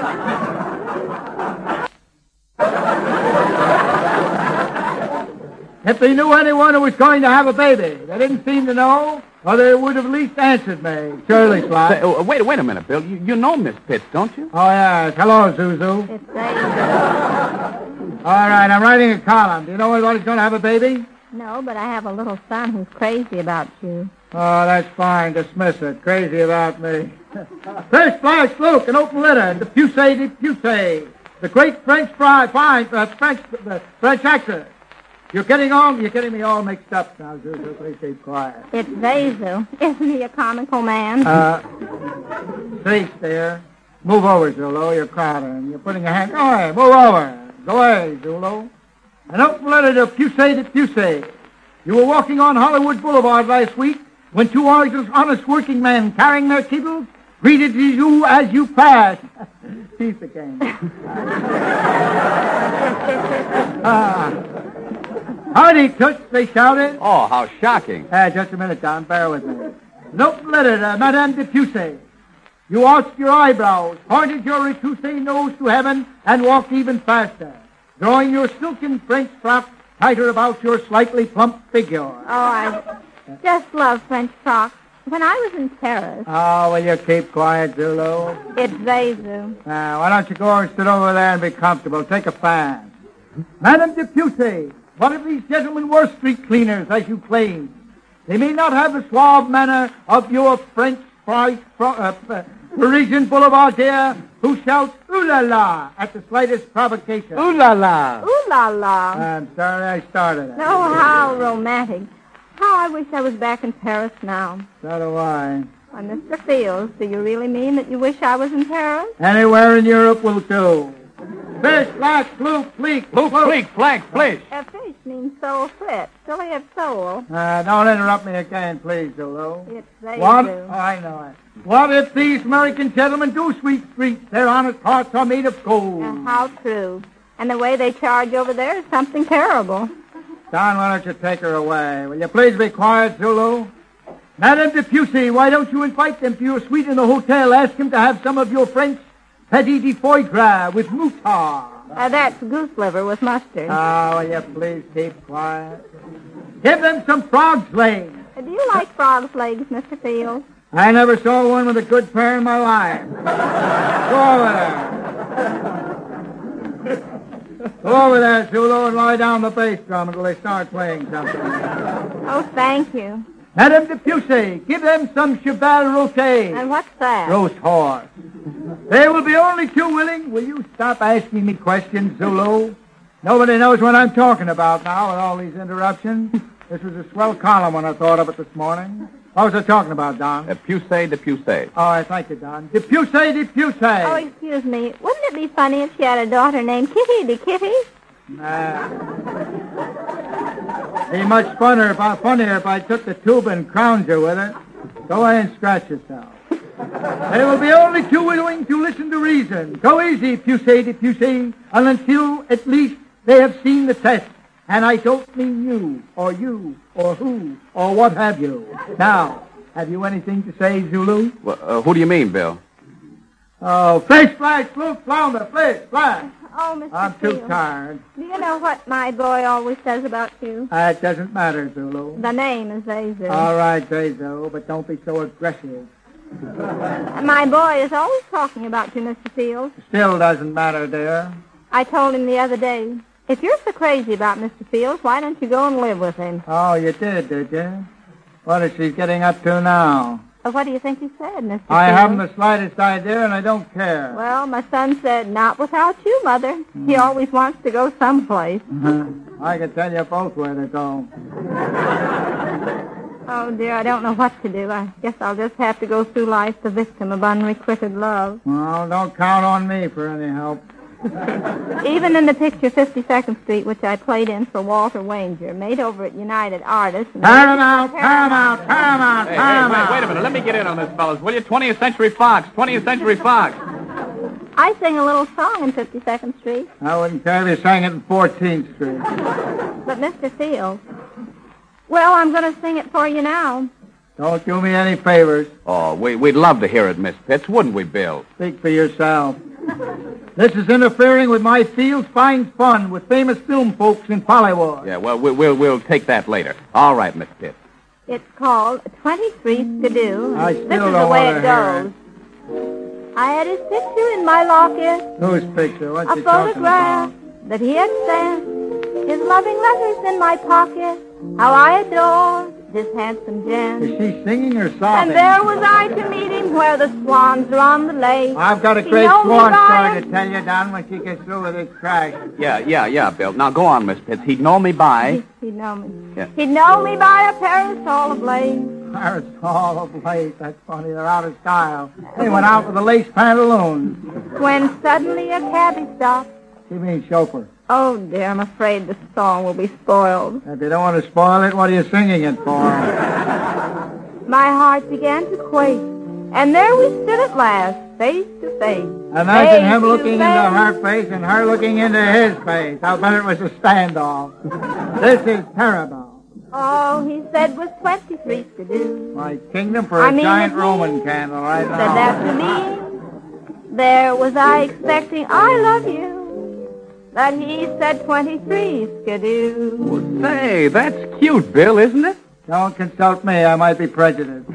If they knew anyone who was going to have a baby. They didn't seem to know, or they would have at least answered me. Surely, Sly. Say, oh, wait, wait a minute, Bill. You, you know Miss Pitts, don't you? Oh, yes. Hello, Zuzu. It's Zazu. All right, I'm writing a column. Do you know anybody's going to have a baby? No, but I have a little son who's crazy about you. Oh, that's fine. Dismiss it. Crazy about me. Fish, flash, fluke, an open litter, the pucée de pucée. The great French fry, fine, uh, French, uh, French actress. You're getting all, you're getting me all mixed up now, Zuzu. Please keep quiet. It's Zazu. Isn't he a comical man? Uh, cease there. Move over, Zulu. You're crowding. You're putting your hand. Go away. Move over. Go away, Zulu. An open letter to Pucée de Pucée. You were walking on Hollywood Boulevard last week when two honest, honest working men carrying their kettles greeted you as you passed. Cease again. Ah. Howdy, Toots, they shouted. Oh, how shocking. Uh, just a minute, Don. Bear with me. An open letter to Madame de Pucée. You arched your eyebrows, pointed your retoussé nose to heaven, and walked even faster, drawing your silken French frock tighter about your slightly plump figure. Oh, I just love French frocks. When I was in Paris... Oh, will you keep quiet, Zulu? It's Zazu. Uh, why don't you go and sit over there and be comfortable? Take a fan. Madame de Pucée, what if these gentlemen were street cleaners, as you claim? They may not have the suave manner of your French fry, uh, uh, Parisian boulevardier who shouts ooh la la at the slightest provocation. Ooh la la. Ooh la la. I'm sorry I started it. Oh, how romantic. How I wish I was back in Paris now. So do I. Why, Mister Fields, do you really mean that you wish I was in Paris? Anywhere in Europe will do. Fish, flash, fluke, fleek. Fluke, fleek, flank, flish. A fish means soul flit. Silly of soul. Uh, don't interrupt me again, please, Zulu. It's they What? do. Oh, I know it. What if these American gentlemen do sweep streets? Their honest hearts are made of gold. Uh, how true. And the way they charge over there is something terrible. Don, why don't you take her away? Will you please be quiet, Zulu? Madame de Pucée, why don't you invite them to your suite in the hotel? Ask them to have some of your French petit de foie gras with moutarde. Uh, that's goose liver with mustard. Oh, will you please keep quiet? Give them some frog's legs. Uh, do you like frog's legs, Mister Fields? I never saw one with a good pair in my life. Go over there. Go over there, Zulu, and lie down the bass drum until they start playing something. Oh, thank you. Madame Debussy, give them some cheval roté. And what's that? Roast horse. There will be only two willing. Will you stop asking me questions, Zulu? Nobody knows what I'm talking about now with all these interruptions. This was a swell column when I thought of it this morning. What was I talking about, Don? Debussy, Debussy. All right, thank you, Don. Debussy, Debussy. Oh, excuse me. Wouldn't it be funny if she had a daughter named Kitty the Kitty? Nah. Be much funner if I, funnier if I took the tube and crowned you with it. Go ahead and scratch yourself. There will be only two willing to listen to reason. Go easy, Debussy, Debussy, and until at least they have seen the test. And I don't mean you, or you, or who, or what have you. Now, have you anything to say, Zulu? Well, uh, who do you mean, Bill? Oh, fish, flash, fluke, flounder, fish, flash. Oh, Mister I'm too Field. tired. Do you know what my boy always says about you? Uh, it doesn't matter, Zulu. The name is Zazu. All right, Zazu, but don't be so aggressive. My boy is always talking about you, Mister Fields. Still doesn't matter, dear. I told him the other day, if you're so crazy about Mister Fields, why don't you go and live with him? Oh, you did, did you? What is she getting up to now? Well, what do you think he said, Mister I Fields? haven't the slightest idea, and I don't care. Well, my son said, not without you, Mother. Mm. He always wants to go someplace. Uh-huh. I can tell you both where to go. Oh, dear, I don't know what to do. I guess I'll just have to go through life the victim of unrequited love. Well, don't count on me for any help. Even in the picture fifty-second Street, which I played in for Walter Wanger, made over at United Artists... Paramount, Paramount, Paramount, Hey, Paramount. hey, wait, wait a minute. Let me get in on this, fellas. Will you? twentieth Century Fox. twentieth Century Fox. I sing a little song in fifty-second Street. I wouldn't care if you sang it in fourteenth Street. But, Mister Fields... Well, I'm going to sing it for you now. Don't do me any favors. Oh, we, we'd love to hear it, Miss Pitts, wouldn't we, Bill? Speak for yourself. This is interfering with my Fields Finds Fun with famous film folks in Hollywood. Yeah, well, we, we'll we'll take that later. All right, Miss Pitts. It's called twenty-three Skidoo. I still This is don't the way wanna it hear goes. I had his picture in my locket, Whose picture? What's a he talking photograph about? that he had sent, his loving letters in my pocket, how I adored this handsome gent. Is she singing or And sobbing? there was I to meet him where the swans are on the lake. I've got a He great know me swan by story a- to tell you, Don, when she gets through with this trash. Yeah, yeah, yeah, Bill. Now, go on, Miss Pitts. He'd know me by... He'd know me. Yeah. He'd know me by a parasol of lace. Parasol of lace. That's funny. They're out of style. They went out with the lace pantaloons. When suddenly a cabbie stopped. She means chauffeur. Oh, dear, I'm afraid the song will be spoiled. If you don't want to spoil it, what are you singing it for? My heart began to quake, and there we stood at last, face to face. Imagine Face him to looking into face. her face and her looking into his face. I'll bet it was a standoff. This is terrible. All he said was twenty-three to do. My kingdom for a I mean, giant if he Roman candle right Said now. that to me. There was I expecting I love you. That he said twenty-three skidoo. Well, say, that's cute, Bill, isn't it? Don't consult me. I might be prejudiced.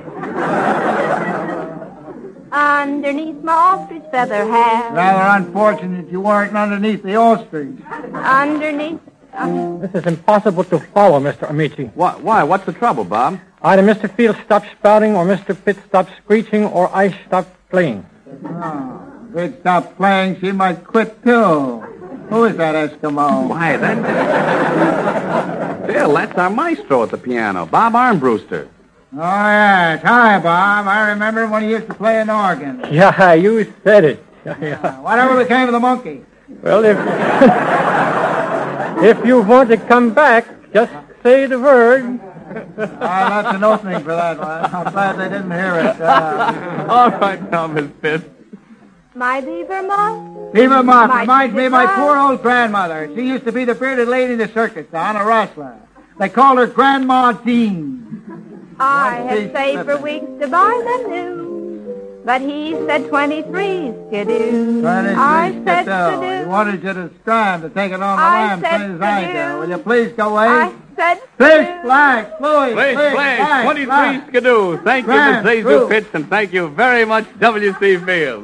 Underneath my ostrich feather hat. Rather unfortunate you weren't underneath the ostrich. Underneath... Uh, This is impossible to follow, Mister Amici. Why? Why? What's the trouble, Bob? Either Mister Fields stopped spouting, or Mister Pitt stopped screeching, or I stopped playing. Oh, if we'd stop playing, she might quit, too. Who is that Eskimo? Why, that... Bill, that's our maestro at the piano, Bob Armbruster. Oh, yes. Hi, Bob. I remember when he used to play an organ. Yeah, you said it. Yeah, yeah. Whatever became of the monkey? Well, if if you want to come back, just say the word. I left an opening for that one. I'm glad they didn't hear it. Uh, All right, now, Miss Pitts. my beaver moth. Beaver Moth My reminds me of my goodbye. poor old grandmother. She used to be the bearded lady in the circus, Don, a rustler. They called her Grandma Dean. I One had piece saved for slipping. weeks to buy them new. But he said twenty-three skidoo. Twenty-three I said skidoo. He skidoo. wanted you to stand to take it on the I lamb, said same as I skidoo. do. Will you please go away? I said Six flags, Louis. Six flags, twenty-three flags. skidoo. Thank you, Grand Miz Zazu Proof. Pitts, and thank you very much, W C Fields.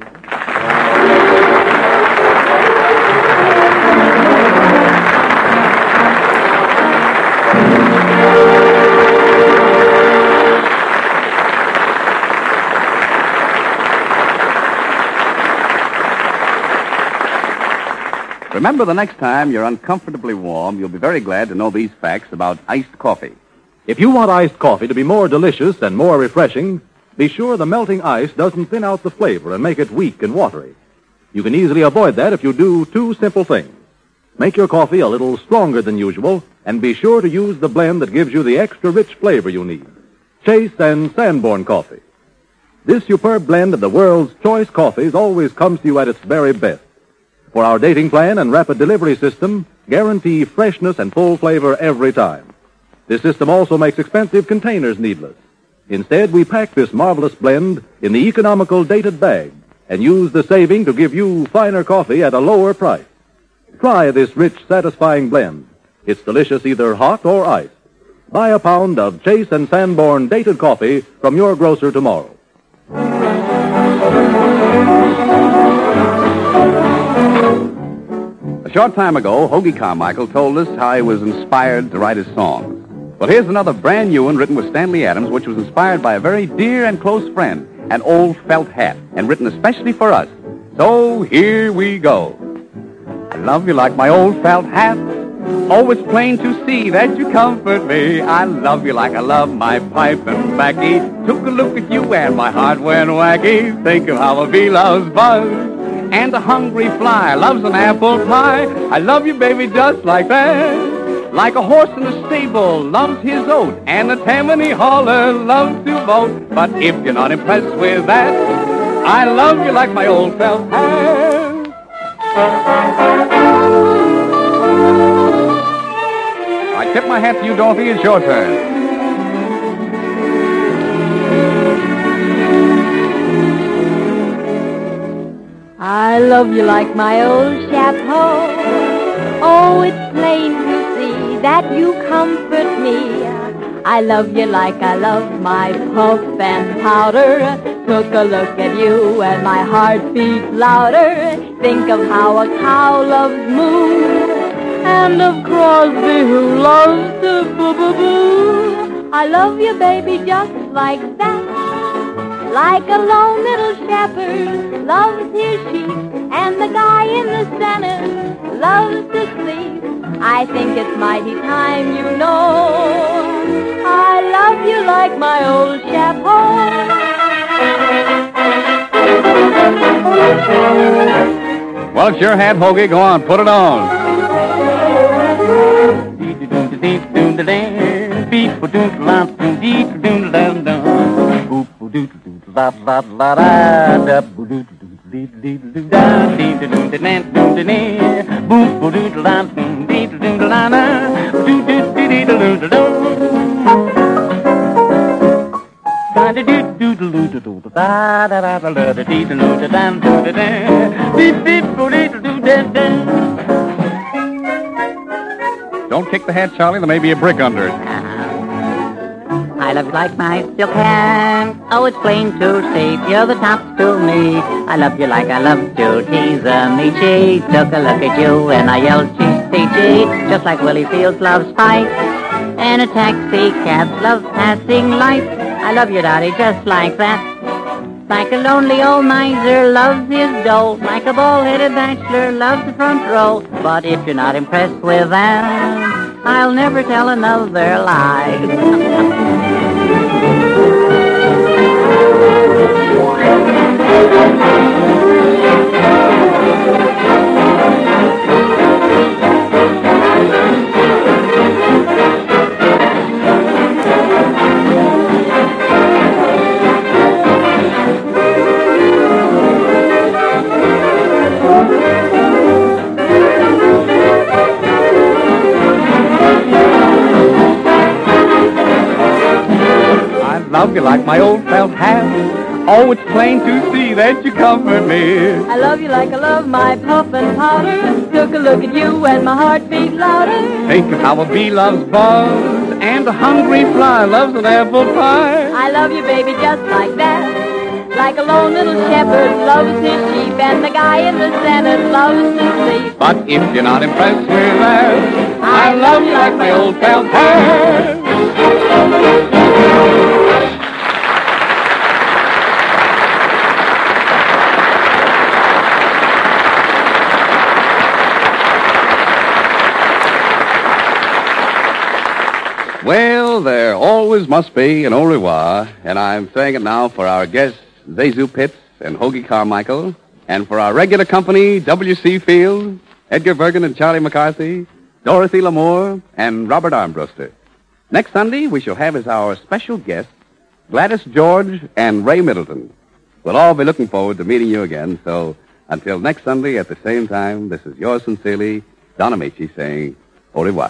Remember, the next time you're uncomfortably warm, you'll be very glad to know these facts about iced coffee. If you want iced coffee to be more delicious and more refreshing, be sure the melting ice doesn't thin out the flavor and make it weak and watery. You can easily avoid that if you do two simple things. Make your coffee a little stronger than usual, and be sure to use the blend that gives you the extra rich flavor you need. Chase and Sanborn Coffee. This superb blend of the world's choice coffees always comes to you at its very best. For our dating plan and rapid delivery system, guarantee freshness and full flavor every time. This system also makes expensive containers needless. Instead, we pack this marvelous blend in the economical dated bag and use the saving to give you finer coffee at a lower price. Try this rich, satisfying blend. It's delicious either hot or iced. Buy a pound of Chase and Sanborn dated coffee from your grocer tomorrow. A short time ago, Hoagie Carmichael told us how he was inspired to write his songs. Well, here's another brand new one written with Stanley Adams, which was inspired by a very dear and close friend, an old felt hat, and written especially for us. So here we go. I love you like my old felt hat. Oh, it's plain to see that you comfort me. I love you like I love my pipe and tobacco. Took a look at you and my heart went wacky. Think of how a bee loves buzz. And a hungry fly loves an apple pie. I love you, baby, just like that. Like a horse in the stable loves his oat, and a Tammany hauler loves to vote. But if you're not impressed with that, I love you like my old felt hat. I tip my hat to you, Dorothy. It's your turn. I love you like my old chapeau. Oh, it's plain to see that you comfort me. I love you like I love my puff and powder. Took a look at you and my heart beats louder. Think of how a cow loves moo, and of Crosby who loves to boo-boo-boo. I love you, baby, just like that. Like a lone little shepherd loves his sheep, and the guy in the center loves to sleep. I think it's mighty time, you know. I love you like my old chapeau. Well, it's your hat, Hoagie. Go on, put it on. La la la la da boo doo doo doo doo doo da dee doo doo doo doo doo boo boo doo la dee doo doo la na doo doo dee doo doo doo da dee doo doo doo doo doo da da da da da dee doo doo da doo da da dee dee boo dee doo da da. Don't kick the hat, Charlie. There may be a brick under it. I love you like my silk hat. Oh, it's plain to see you're the top to me. I love you like I love to tease me. She took a look at you and I yelled, she's peachy, just like Willie Fields loves Spike. And a taxi cab loves passing lights. I love you, Dottie, just like that. Like a lonely old miser loves his dough. Like a bald-headed bachelor loves the front row. But if you're not impressed with that, I'll never tell another lie. I love you like my old felt hat. Oh, it's plain to see that you comfort me. I love you like I love my puff and powder. Took a look at you and my heart beat louder. Think of how a bee loves buzz and a hungry fly loves an apple pie. I love you, baby, just like that. Like a lone little shepherd loves his sheep, and the guy in the Senate loves to sleep. But if you're not impressed with that, I, I love you like my old pal Pat. Well, there always must be an au revoir, and I'm saying it now for our guests, Zazu Pitts and Hoagie Carmichael, and for our regular company, W C Field, Edgar Bergen and Charlie McCarthy, Dorothy Lamour, and Robert Armbruster. Next Sunday, we shall have as our special guests Gladys George and Ray Middleton. We'll all be looking forward to meeting you again, so until next Sunday at the same time, this is yours sincerely, Don Amici, saying au revoir.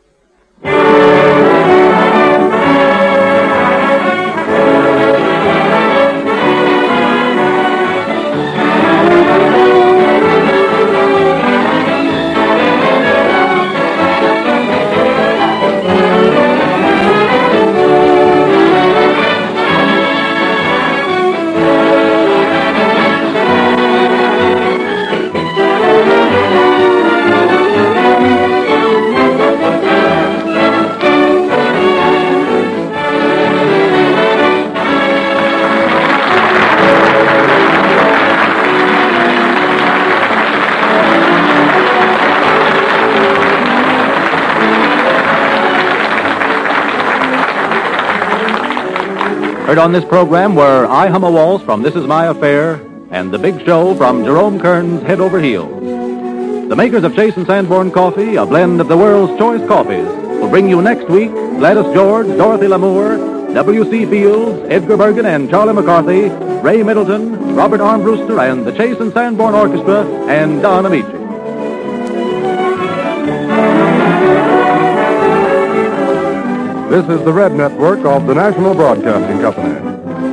Heard on this program were I Hum a Waltz from This Is My Affair and The Big Show from Jerome Kern's Head Over Heels. The makers of Chase and Sanborn Coffee, a blend of the world's choice coffees, will bring you next week Gladys George, Dorothy Lamour, W C Fields, Edgar Bergen and Charlie McCarthy, Ray Middleton, Robert Armbruster, and the Chase and Sanborn Orchestra, and Don Amici. This is the Red Network of the National Broadcasting Company.